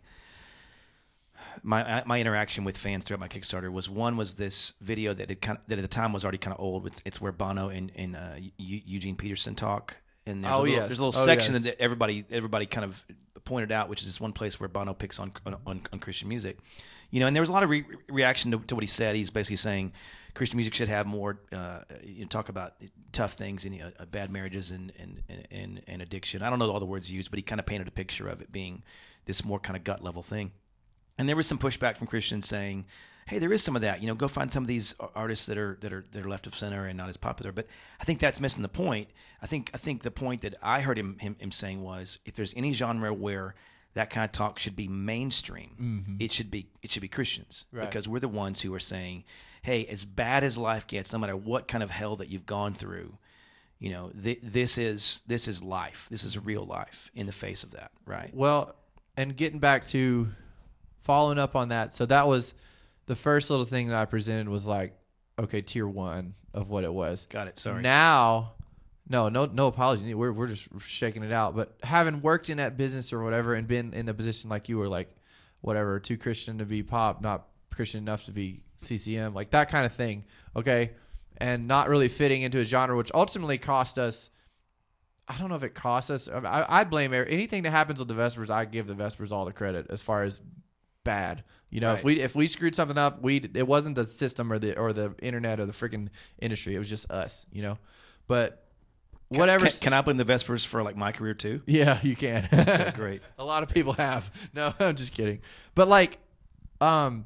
my my interaction with fans throughout my Kickstarter. Was one was this video that had kind of, that at the time was already kind of old. It's, it's where Bono and, and uh, Eugene Peterson talk. And there's oh a little, yes, there's a little oh, section yes. that everybody everybody kind of pointed out, which is this one place where Bono picks on on, on Christian music, you know. And there was a lot of re- reaction to, to what he said. He's basically saying Christian music should have more, uh, you know, talk about tough things and, you know, bad marriages and and, and and addiction. I don't know all the words used, but he kind of painted a picture of it being this more kind of gut level thing. And there was some pushback from Christians saying, hey, there is some of that. You know, go find some of these artists that are that are that are left of center and not as popular. But I think that's missing the point. I think I think the point that I heard him him, him saying was, if there's any genre where that kind of talk should be mainstream, Mm-hmm. it should be it should be Christians, Right. because we're the ones who are saying, hey, as bad as life gets, no matter what kind of hell that you've gone through, you know, th- this is this is life. This is real life in the face of that, right? Well, and getting back to following up on that, so that was the first little thing that I presented was like, okay, tier one of what it was. Got it. Sorry. Now, no, no, no apology. We're we're just shaking it out. But having worked in that business or whatever, and been in a position like you were, like, whatever, too Christian to be pop, not Christian enough to be C C M, like that kind of thing. Okay, and not really fitting into a genre, which ultimately cost us. I don't know if it cost us. I, I blame anything that happens with the Vespers. I give the Vespers all the credit as far as bad. You know, Right. if we if we screwed something up, we it wasn't the system or the or the internet or the freaking industry. It was just us. You know, but whatever. Can, can I blame the Vespers for like my career too? Yeah, you can. Okay, great. A lot of people have. No, I'm just kidding. But like, um,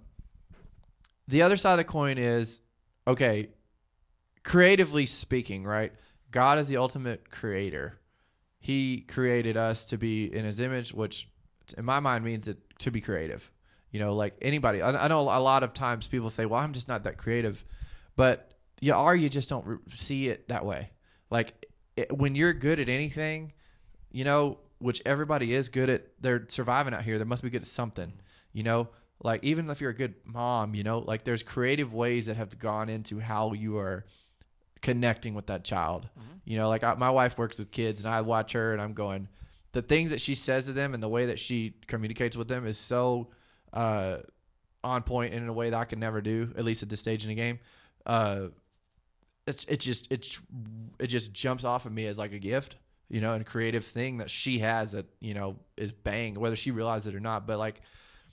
the other side of the coin is, okay, creatively speaking, right? God is the ultimate creator. He created us to be in his image, which in my mind means it to be creative. You know, like anybody, I, I know a lot of times people say, well, I'm just not that creative, but you are, you just don't re- see it that way. Like it, when you're good at anything, you know, which everybody is good at, they're surviving out here. They must be good at something, you know, like even if you're a good mom, you know, like there's creative ways that have gone into how you are connecting with that child. Mm-hmm. You know, like I, my wife works with kids and I watch her and I'm going, the things that she says to them and the way that she communicates with them is so uh, on point and in a way that I could never do, at least at this stage in the game. Uh, it's, it just, it's, it just jumps off of me as like a gift, you know, and a creative thing that she has that, you know, is bang, whether she realizes it or not. But like,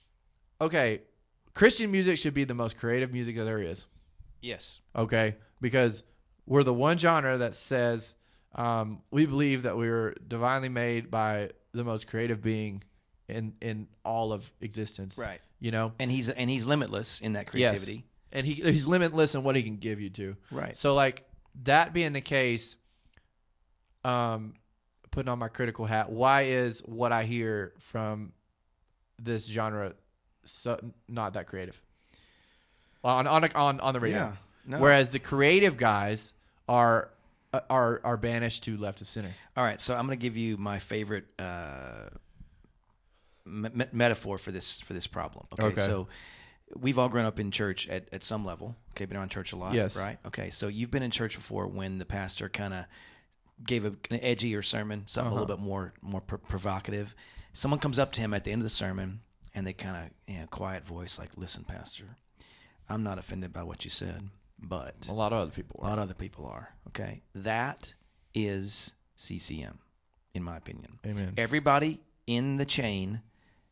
okay, Christian music should be the most creative music that there is. Yes. Okay. Because we're the one genre that says, um, we believe that we were divinely made by the most creative being in, in all of existence. Right. You know? And he's and he's limitless in that creativity. Yes. And he he's limitless in what he can give you to. Right. So like that being the case, um, putting on my critical hat, why is what I hear from this genre so not that creative? On on on on the radio. Yeah. No. Whereas the creative guys are are are banished to left of center. All right, so I'm going to give you my favorite uh, me- me- metaphor for this for this problem. Okay? Okay. So we've all grown up in church at, at some level. Okay, been around church a lot. Yes. Right. Okay, so you've been in church before when the pastor kind of gave a, an edgier sermon, something Uh-huh. a little bit more more pr- provocative. Someone comes up to him at the end of the sermon and they kind of, you know, quiet voice like, "Listen, pastor, I'm not offended by what you said, but A lot of other people a are. lot of other people are." Okay, that is C C M, in my opinion. Amen. Everybody in the chain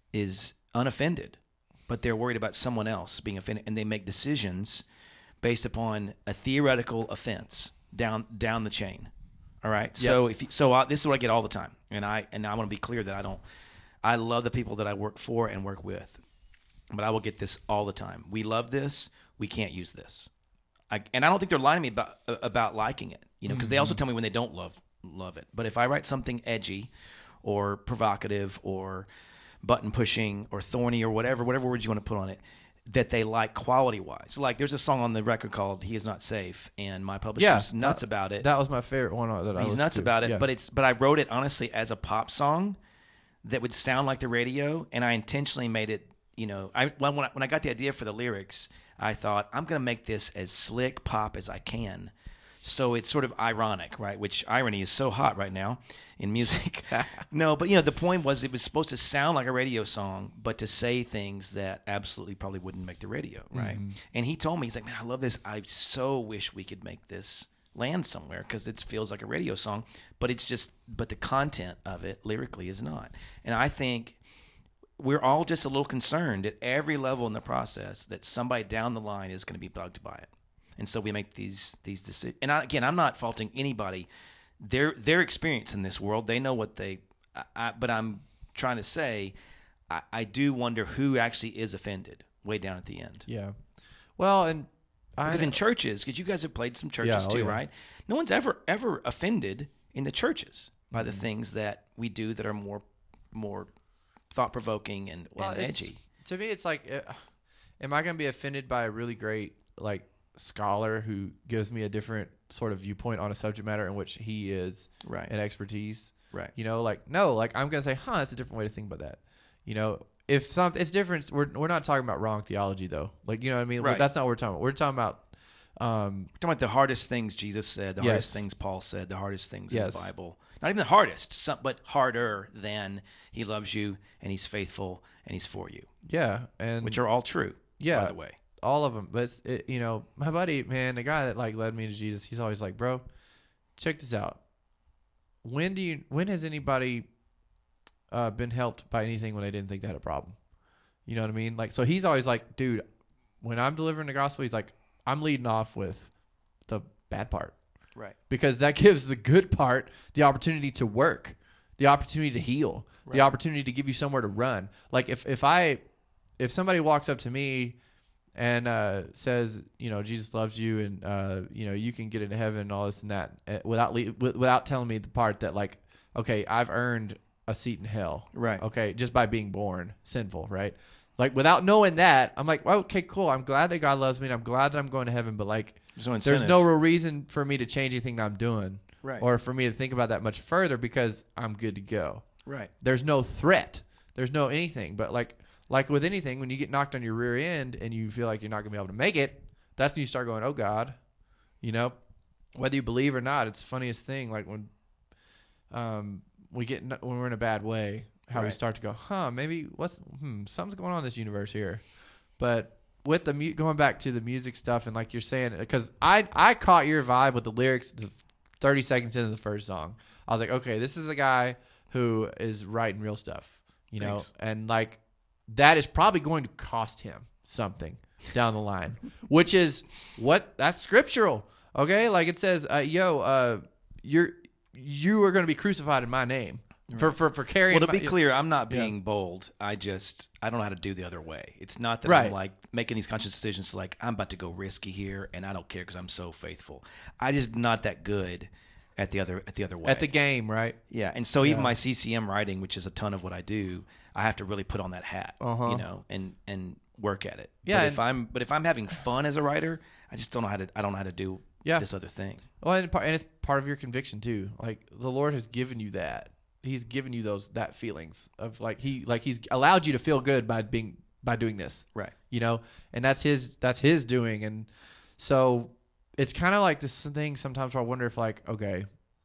is unoffended, but they're worried about someone else being offended, and they make decisions based upon a theoretical offense down down the chain. All right. So if you, so, I, this is what I get all the time, and I and I want to be clear that I don't. I love the people that I work for and work with, but I will get this all the time. We love this. We can't use this. I, and I don't think they're lying to me about about liking it, you know, because mm-hmm. they also tell me when they don't love love it. But if I write something edgy, or provocative, or button pushing, or thorny, or whatever whatever words you want to put on it, that they like quality wise. Like there's a song on the record called "He Is Not Safe," and my publisher's Yeah, nuts that, about it. That was my favorite one. That I He's nuts to. about it, Yeah. but it's but I wrote it honestly as a pop song that would sound like the radio, and I intentionally made it. You know, I when I, when I got the idea for the lyrics, I thought I'm going to make this as slick pop as I can, so it's sort of ironic, right? Which irony is so hot right now in music. No, but you know, the point was it was supposed to sound like a radio song, but to say things that absolutely probably wouldn't make the radio, right? Mm-hmm. And he told me, he's like, "Man, I love this. I so wish we could make this land somewhere because it feels like a radio song, but it's just, but the content of it lyrically is not." And I think we're all just a little concerned at every level in the process that somebody down the line is going to be bugged by it. And so we make these these decisions. And I, again, I'm not faulting anybody. Their their experience in this world, they know what they. I, I, but I'm trying to say, I, I do wonder who actually is offended way down at the end. Yeah. Well, and I, Because in churches, because you guys have played some churches Yeah, oh, too, yeah. right? No one's ever ever offended in the churches by Mm-hmm. the things that we do that are more more thought provoking and, well, and it's- edgy. to me, it's like, uh, am I going to be offended by a really great like scholar who gives me a different sort of viewpoint on a subject matter in which he is Right. an expertise? Right. You know, like no, like I'm gonna say, huh, that's a different way to think about that. You know, if some, it's different. We're we're not talking about wrong theology though. Like you know what I mean? Right. That's not what we're talking about. We're talking about. Um, We're talking about the hardest things Jesus said, the Yes. hardest things Paul said, the hardest things Yes. in the Bible. Not even the hardest, some, but harder than he loves you and he's faithful and he's for you, yeah, and which are all true, yeah, by the way. all of them. But it's, it, you know, my buddy, man, the guy that like led me to Jesus, he's always like, bro, check this out. When do you? When has anybody uh, been helped by anything when they didn't think they had a problem? You know what I mean? Like, so he's always like, dude, when I'm delivering the gospel, he's like, I'm leading off with the bad part. Right. Because that gives the good part the opportunity to work, the opportunity to heal, Right. the opportunity to give you somewhere to run. Like if, if I, if somebody walks up to me and uh, says, you know, Jesus loves you and, uh, you know, you can get into heaven and all this and that uh, without, le- without telling me the part that like, okay, I've earned a seat in hell. Right. Okay. Just by being born sinful. Right. Like without knowing that, I'm like, well, okay, cool. I'm glad that God loves me and I'm glad that I'm going to heaven. But like, There's no there's incentive. no real reason for me to change anything that I'm doing, Right. or for me to think about that much further because I'm good to go. Right. There's no threat. There's no anything. But like like with anything, when you get knocked on your rear end and you feel like you're not gonna be able to make it, that's when you start going, oh God, you know, whether you believe or not. It's the funniest thing. Like when um we get when we're in a bad way, how we Right. start to go, huh, maybe what's hmm, something's going on in this universe here. But with the mu- going back to the music stuff and like you're saying, because I I caught your vibe with the lyrics the thirty seconds into the first song. I was like, okay, this is a guy who is writing real stuff, you know, Thanks. and like that is probably going to cost him something down the line, which is what that's scriptural. Okay, like it says, uh, yo, uh, you're you are going to be crucified in my name for for for carrying. Well, to my, be clear, I'm not Yeah. being bold. I just I don't know how to do the other way. It's not that Right. I'm like making these conscious decisions like I'm about to go risky here, and I don't care because I'm so faithful. I just not that good at the other at the other way. at the game, right? Yeah, and so even Yeah. my C C M writing, which is a ton of what I do, I have to really put on that hat, Uh-huh. you know, and and work at it. Yeah, But and- if I'm but if I'm having fun as a writer, I just don't know how to I don't know how to do Yeah. this other thing. Well, and, part, and it's part of your conviction too. Like the Lord has given you that. He's given you those that feelings of like he like he's allowed you to feel good by being by doing this. Right. You know, and that's his that's his doing, and so it's kind of like this thing sometimes where I wonder if like okay,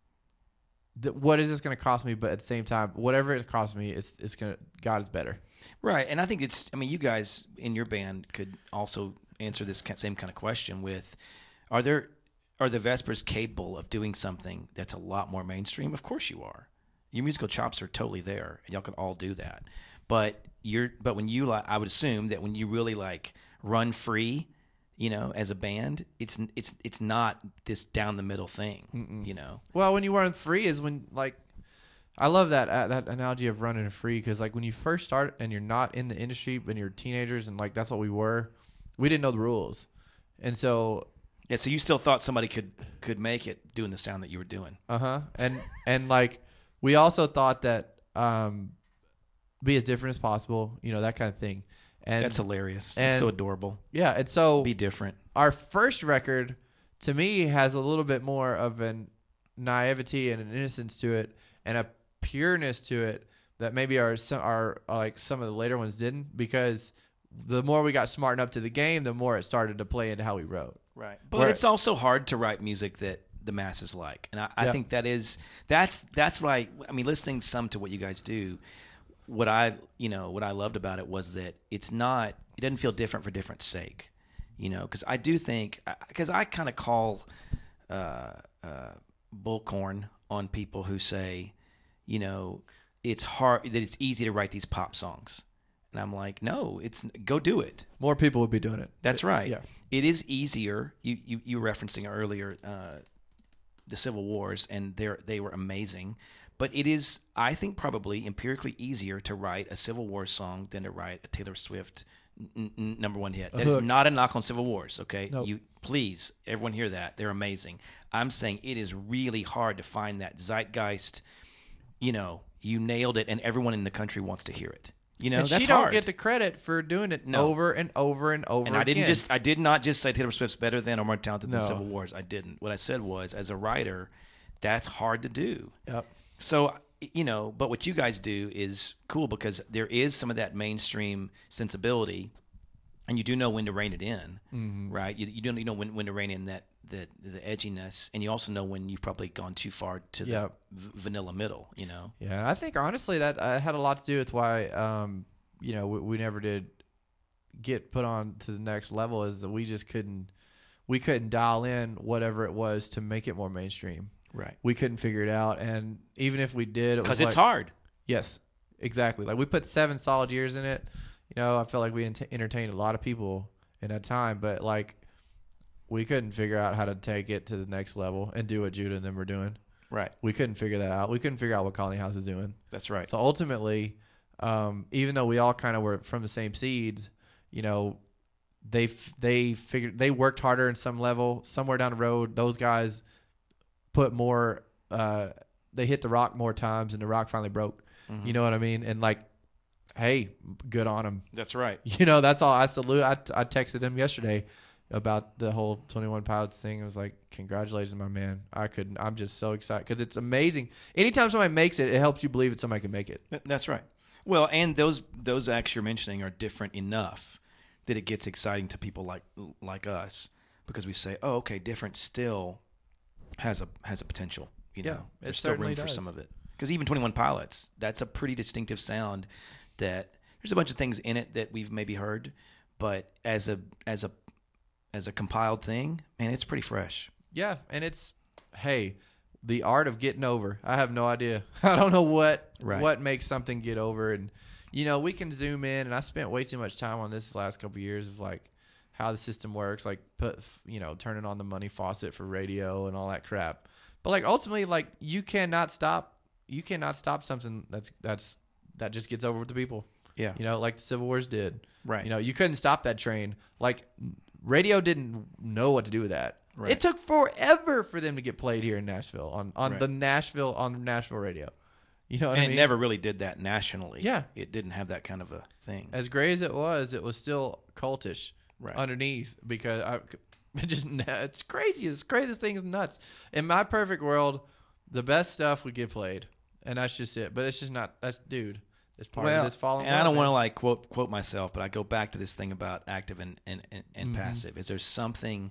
th- what is this going to cost me? But at the same time, whatever it costs me, it's it's gonna God is better. Right, and I think it's. I mean, you guys in your band could also answer this ki- same kind of question with: Are there are the Vespers capable of doing something that's a lot more mainstream? Of course you are. Your musical chops are totally there, and y'all could all do that. But you're. But when you, like, I would assume that when you really like run free, you know, as a band, it's it's it's not this down the middle thing, you know. Well, when you run free is when like I love that uh, that analogy of running free because like when you first start and you're not in the industry and you're teenagers and like that's what we were, we didn't know the rules, and so Yeah, so you still thought somebody could could make it doing the sound that you were doing. uh huh and and like we also thought that um be as different as possible, you know, that kind of thing, and That's hilarious. and- It's so adorable. yeah, and so Be different. our first record to me has a little bit more of an naivety and an innocence to it and a pureness to it that maybe our some our like some of the later ones didn't, because the more we got smartened up to the game, the more it started to play into how we wrote. Right. But Where- it's also hard to write music that the masses like. And I, I Yeah. think that is that's that's what I I mean, listening some to what you guys do, what I you know, what I loved about it was that it's not it doesn't feel different for different sake. You know, because I do think because I kind of call uh, uh, bullcorn on people who say, you know, it's hard that it's easy to write these pop songs. And I'm like, no, it's go do it. More people would be doing it. That's right. Yeah. It is easier. You you, you were referencing earlier uh, the Civil Wars, and they they were amazing. But it is, I think, probably empirically easier to write a Civil War song than to write a Taylor Swift n- n- number one hit. A That is hook. not a knock on Civil Wars, okay? Nope. You please, everyone hear that. They're amazing. I'm saying it is really hard to find that zeitgeist, you know, you nailed it and everyone in the country wants to hear it. You know, and that's she don't hard. get the credit for doing it No. over and over and over And I didn't again. just I did not just say Taylor Swift's better than or more talented No. than Civil Wars. I didn't. What I said was, as a writer, that's hard to do. Yep. So, you know, but what you guys do is cool because there is some of that mainstream sensibility, and you do know when to rein it in, Mm-hmm. right? You, you do you know when, when to rein in that the the edginess, and you also know when you've probably gone too far to the Yep. v- vanilla middle. You know, Yeah, I think honestly that uh, had a lot to do with why um, you know we, we never did get put on to the next level. Is that we just couldn't we couldn't dial in whatever it was to make it more mainstream. right? We couldn't figure it out, and even if we did, it was Because it's like, hard. Yes, exactly. Like we put seven solid years in it. You know, I felt like we ent- entertained a lot of people in that time, but like we couldn't figure out how to take it to the next level and do what Judah and them were doing. Right. We couldn't figure that out. We couldn't figure out what Colony House is doing. That's right. So ultimately, um, even though we all kind of were from the same seeds, you know, they f- they figured they worked harder in some level. Somewhere down the road, those guys put more. Uh, they hit the rock more times, and the rock finally broke. Mm-hmm. You know what I mean? And like, hey, good on them. That's right. You know, that's all. I salute. I I texted him yesterday about the whole twenty-one Pilots thing. I was like, congratulations, my man. I couldn't. I'm just so excited because it's amazing. Anytime somebody makes it, it helps you believe that somebody can make it. Th- That's right. Well, and those those acts you're mentioning are different enough that it gets exciting to people like like us because we say, "Oh, okay, different still has a has a potential." You know, Yeah, it there's still room certainly for does. some of it. Because even twenty-one Pilots, that's a pretty distinctive sound. That there's a bunch of things in it that we've maybe heard, but as a as a as a compiled thing, man, it's pretty fresh. Yeah, and it's hey, the art of getting over. I have no idea. I don't know what Right. what makes something get over, and you know we can zoom in. And I spent way too much time on this the last couple of years of like how the system works, like put you know turning on the money faucet for radio and all that crap. But like ultimately, like you cannot stop. You cannot stop something that's that's that just gets over with the people. Yeah. You know, like the Civil Wars did. Right. You know, you couldn't stop that train. Like radio didn't know what to do with that. Right. It took forever for them to get played here in Nashville on, on Right. the Nashville on Nashville radio. You know what and I it mean? never really did that nationally. Yeah. It didn't have that kind of a thing. As great as it was, it was still cultish Right. underneath because I it just it's crazy. It's craziest thing is nuts. In my perfect world, the best stuff would get played, and that's just it. But it's just not. That's dude. It's part well, of this fallen. and I don't want to world, like quote quote myself, but I go back to this thing about active and and, and, and Mm-hmm. passive. Is there something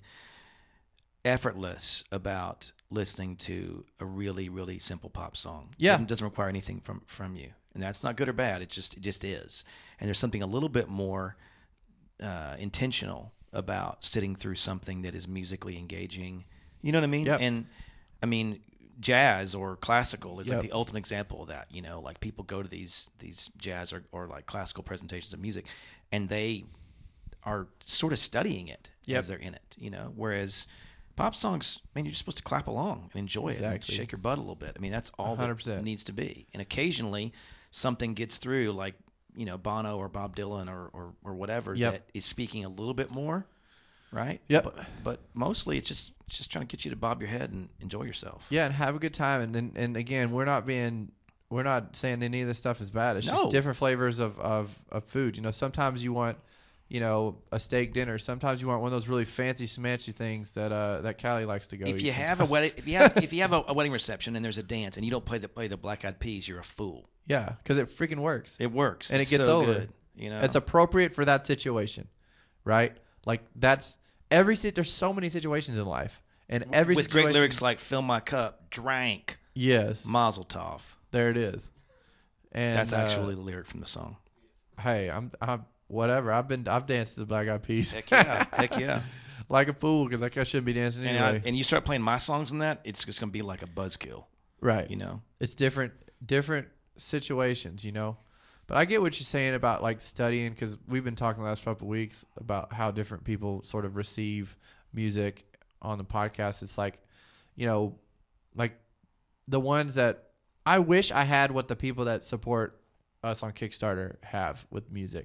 effortless about listening to a really really simple pop song? Yeah. It doesn't require anything from from you, and that's not good or bad. It just it just is. And there's something a little bit more uh, intentional about sitting through something that is musically engaging. You know what I mean? Yep. And I mean, jazz or classical is Yep. like the ultimate example of that. You know, like people go to these these jazz or, or like classical presentations of music, and they are sort of studying it Yep. as they're in it. You know, whereas pop songs, man, you're just supposed to clap along and enjoy it, Exactly. and shake your butt a little bit. I mean, that's all one hundred that percent. needs to be. And occasionally, something gets through, like you know, Bono or Bob Dylan or or, or whatever Yep. that is speaking a little bit more. Right. Yep. But, but mostly, it's just it's just trying to get you to bob your head and enjoy yourself. Yeah, and have a good time. And and, and again, we're not being we're not saying any of this stuff is bad. It's No. just different flavors of, of, of food. You know, sometimes you want, you know, a steak dinner. Sometimes you want one of those really fancy smanchy things that uh that Callie likes to go If eat you have a sometimes. wedding, if you have if you have a, a wedding reception and there's a dance and you don't play the play the Black Eyed Peas, you're a fool. Yeah, because it freaking works. It works And it It's gets so over. Good, you know, It's appropriate for that situation, right? Like that's every sit. There's so many situations in life, and every with situation, great lyrics like "Fill my cup, drank, yes, Mazel Tov." there it is. And That's uh, actually the lyric from the song. hey, I'm I'm whatever. I've been I've danced to the Black Eyed Peas. Heck yeah, heck yeah. Like a fool because like I shouldn't be dancing And, anyway. I, and you start playing my songs in that, it's just gonna be like a buzzkill, right. you know. It's different different situations, you know. But I get what you're saying about like studying because we've been talking the last couple of weeks about how different people sort of receive music on the podcast. It's like, you know, like the ones that I wish I had what the people that support us on Kickstarter have with music.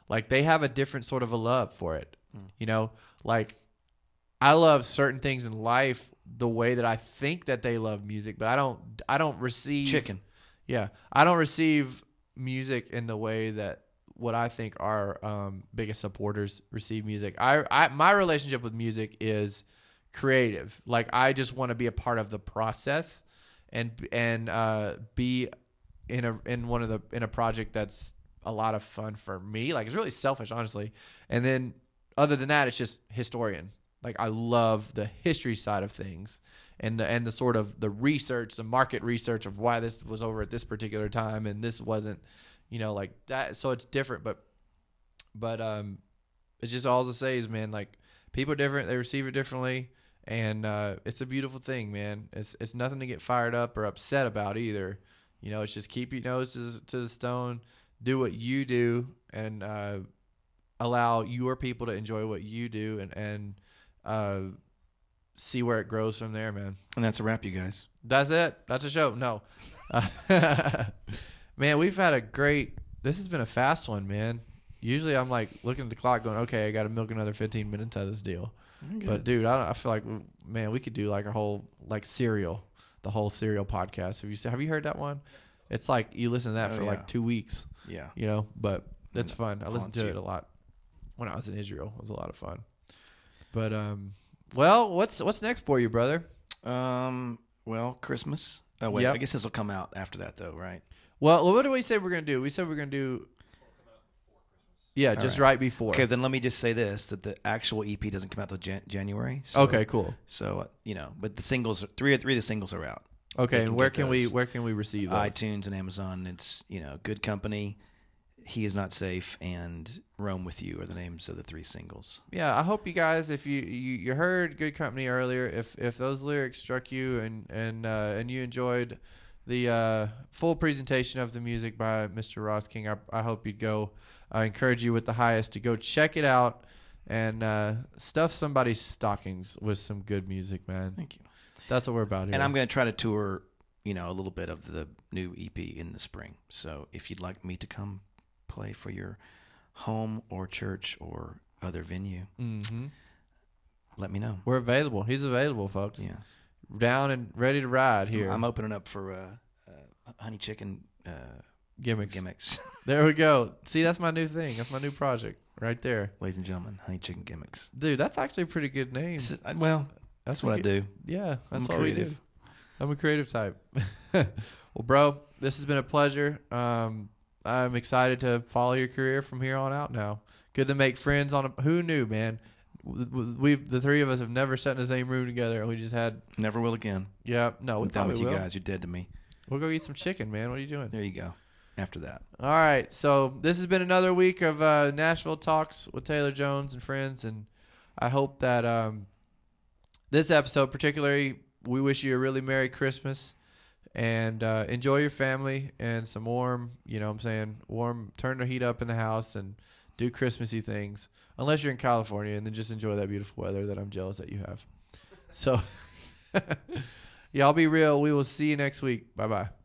Like they have a different sort of a love for it. Mm. You know, like I love certain things in life the way that I think that they love music, but I don't I don't receive chicken. Yeah. I don't receive music in the way that what I think our um, biggest supporters receive music. I, I my relationship with music is creative. Like I just want to be a part of the process and and uh, be in a in one of the in a project that's a lot of fun for me. Like it's really selfish, honestly. And then other than that, it's just historian. Like I love the history side of things and the, and the sort of the research, the market research of why this was over at this particular time and this wasn't, you know, like that. So it's different, but but um, it's just all to say is, man, like people are different. They receive it differently, and uh, it's a beautiful thing, man. It's it's nothing to get fired up or upset about either. You know, it's just keep your nose to, to the stone, do what you do, and uh, allow your people to enjoy what you do, and and uh, see where it grows from there, man. And that's a wrap, you guys. That's it. That's a show. No, uh, man, we've had a great. This has been a fast one, man. Usually, I'm like looking at the clock, going, "Okay, I got to milk another fifteen minutes out of this deal." But dude, I, don't, I feel like, man, we could do like a whole like serial. The whole serial podcast. Have you have you heard that one? It's like you listen to that oh, for yeah. like two weeks. Yeah, you know, but it's fun. I listened to you. it a lot when I was in Israel. It was a lot of fun. But um, well, what's what's next for you, brother? Um, well, Christmas. Oh wait, yep. I guess this will come out after that, though, right? Well, what do we say we're gonna do? We said we're gonna do. Yeah, just right. right before. Okay, then let me just say this: that the actual E P doesn't come out till Jan- January. So, okay, cool. So uh, you know, but the singles, three or three of the singles are out. Okay, and where can those. we where can we receive those? iTunes and Amazon. It's you know, Good Company, He Is Not Safe, and Roam With You are the names of the three singles. Yeah, I hope you guys, if you you, you heard Good Company earlier, if if those lyrics struck you and and uh, and you enjoyed the uh, full presentation of the music by Mister Ross King, I, I hope you'd go. I encourage you with the highest to go check it out and uh, stuff somebody's stockings with some good music, man. Thank you. That's what we're about here. And I'm going to try to tour, you know, a little bit of the new E P in the spring. So if you'd like me to come play for your home or church or other venue, mm-hmm. let me know. We're available. He's available, folks. Yeah. Down and ready to ride here. I'm opening up for uh, uh, honey chicken uh, gimmicks. Gimmicks. There we go. See, that's my new thing. That's my new project right there. Ladies and gentlemen, honey chicken gimmicks. Dude, that's actually a pretty good name. Well, that's, that's what I do. Yeah, that's I'm what creative. we do. I'm a creative type. Well, bro, this has been a pleasure. Um, I'm excited to follow your career from here on out now. Good to make friends on a, who knew, man? We've the three of us have never sat in the same room together, and we just had never will again. Yeah, no, I'm we done with you will. guys. You're dead to me. We'll go eat some chicken, man. What are you doing? There you go. After that. All right. So this has been another week of uh, Nashville Talks with Taylor Jones and friends, and I hope that um, this episode, particularly, we wish you a really Merry Christmas and uh, enjoy your family and some warm, you know what I'm saying, warm, turn the heat up in the house and do Christmassy things. Unless you're in California, and then just enjoy that beautiful weather that I'm jealous that you have. So, y'all be real. We will see you next week. Bye-bye.